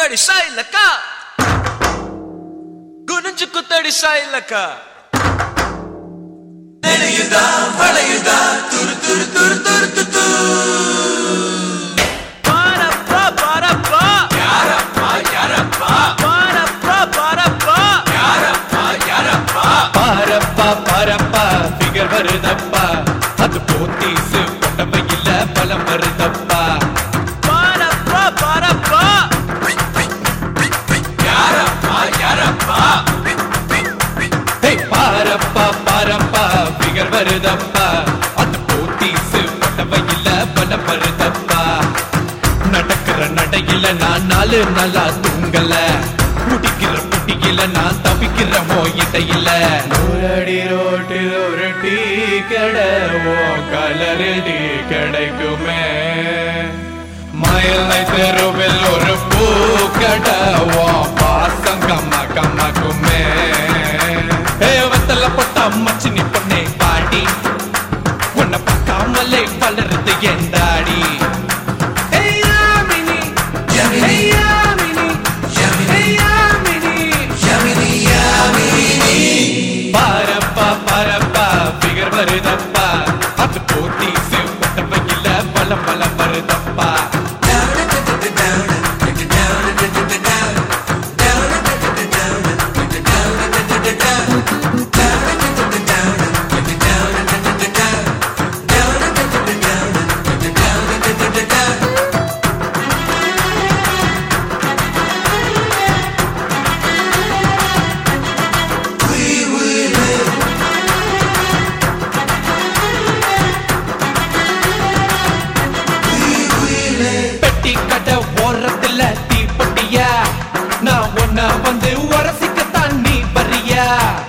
குத்தடி சாயிலக்கா குனிஞ்சு குத்தடி சாயிலக்கா நெளியுதா வளையுதா துரு துரு துரு துரு துரு பாரப்பா பாரப்பா யாரப்பா யாரப்பா பாரப்பா பாரப்பா யாரப்பா யாரப்பா பாரப்பா பாரப்பா ஃபிகர் வருதப்பா அது போத்தீசு பொட்டமையில பலம் வருதப்பா பாரப்பா பாரப்பா யாரப்பா யாரப்பா ஹே பாரப்பா பாரப்பா ஃபிகர் வருதப்பா அது போத்தீசு பொட்டமையில பலம் வருதப்பா நடக்கிற நடையில நான் நாலு நாளா தூங்கல குடிக்கிற புட்டியில நான் தவிக்கிறமோ இடையில ஒரு ரோட்டில் ஒரு டீ கடவோ கலரில் டீ கிடைக்குமே மயிலை தெருவில் ஒரு பூ கடவோ பாசம் கம்ம கம்மக்குமே வத்தல பொட்டா மச்சினி பொண்ணே பாடி உன்னை பார்க்காமலே வளருது என் தாடி பாரப்பா பாரப்பா ஃபிகர் வருதப்பா அது போத்தீசு பொட்டமையில பலம் பலம் வருதப்பா ஓரத்துல தீப்பட்டியா நான் ஒன்ன வந்து உரசிக்கத்தான் நீ வரியா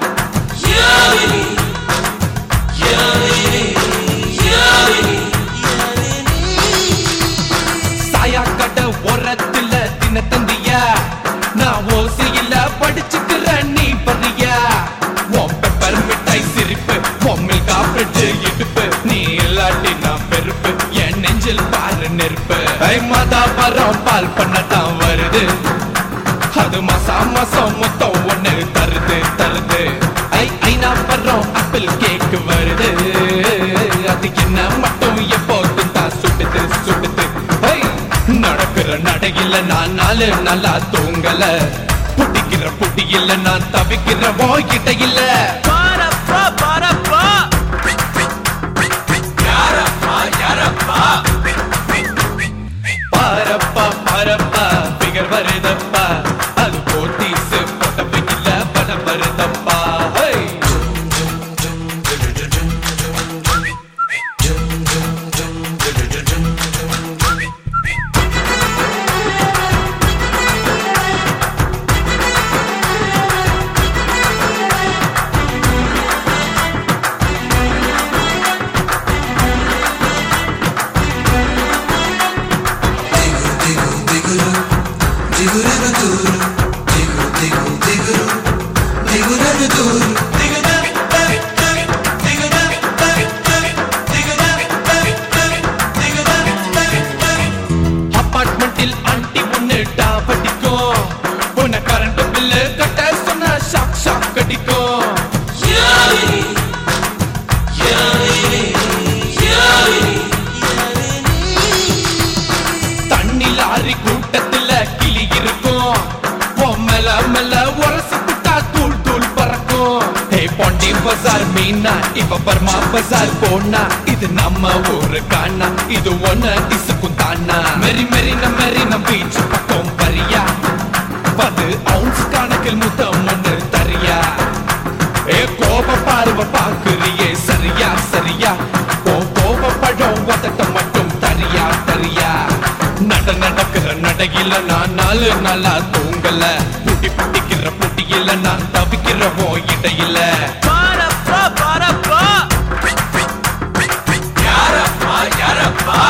சாயா கட்ட ஓரத்துல தின தந்தியா நான் ஓசையில படிச்சுக்கிற நீ வரியா உன் பெப்பர் மிட்டாய் சிரிப்பு பொம்மில் காப்பிட்டு இடுப்பு நீ இல்லாட்டி நான் பெருப்பு என் நெஞ்சில் பாரு நெருப்பு மதாபரம் பால் பண்ணத்தான் வருது அது மாசம் மாசம் மொத்தம் ஒண்ணு தருது தருது ஐநா பரம் ஆப்பிள் கேக் வருது அது என்ன மட்டும் எப்போதும் தான் சுடுது சுடுது நடக்கிற நடையில நான் நாலு நல்லா தூங்கல புட்டிக்கிற புட்டியில நான் தவிக்கிற இடையில பாரப்பா பாரப்பா யாரப்பா யாரப்பா பாரப்பா பாரப்பா ஃபிகர் வருதப்பா அது போத்தீசு பொட்டமையில பலம் வருதப்பா அபார்ட்மெண்டில் ஆண்டி ஒண்ணு டாபடிக்கும் உன்னை கரண்ட் பில்லு கட்ட சொன்னா ஷாக் ஷாக் அடிக்கும் தண்ணி லாரி கூட்டத்துல கிளி இருக்கும் மெல்ல மெல்ல உரசி புட்டா தூள் தூள் பறக்கும் பாண்டி பசார் மீனா இப்ப பர்மா பசார் போனா இது நம்ம ஊரு காணா இது ஒன்ன இசுக்கும் தானா மெரி மெரின பீச் பக்கம் பரியா பது அவுன்ஸ் கணக்கில் முத்தம் ஒன்று தரியா கோப பார்வை பாக்குறியே சரியா சரியா கோப படம் வதட்ட மட்டும் தரியா தரியா நடக்கிற நடையில நான் நாலு நாளா தூங்கல புட்டிக்கிற புட்டியில நான் தவிக்கிறவோ இடையில பாரப்பா பாரப்பா யாரப்பா யாரப்பா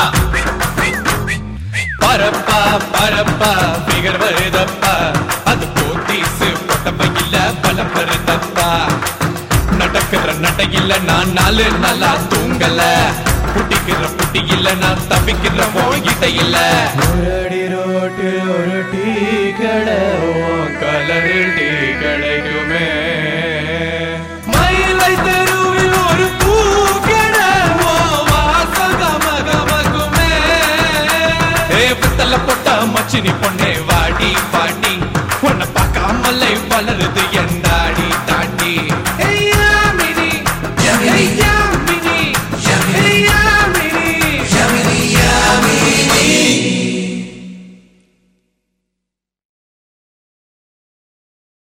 பரப்பா பரப்பா ஃபிகர் வருதப்பா அது போத்தீசு பொட்டமையில பலம் வருதப்பா நடக்கிற நடையில நான் நாலு நாளா தூங்கல புட்டிக்கிற புட்டி இல்ல நான் தப்பிக்கிற போயிட்ட இல்ல ஒரு அடி ரோட்டில் ஒரு டீ கடை கலரில்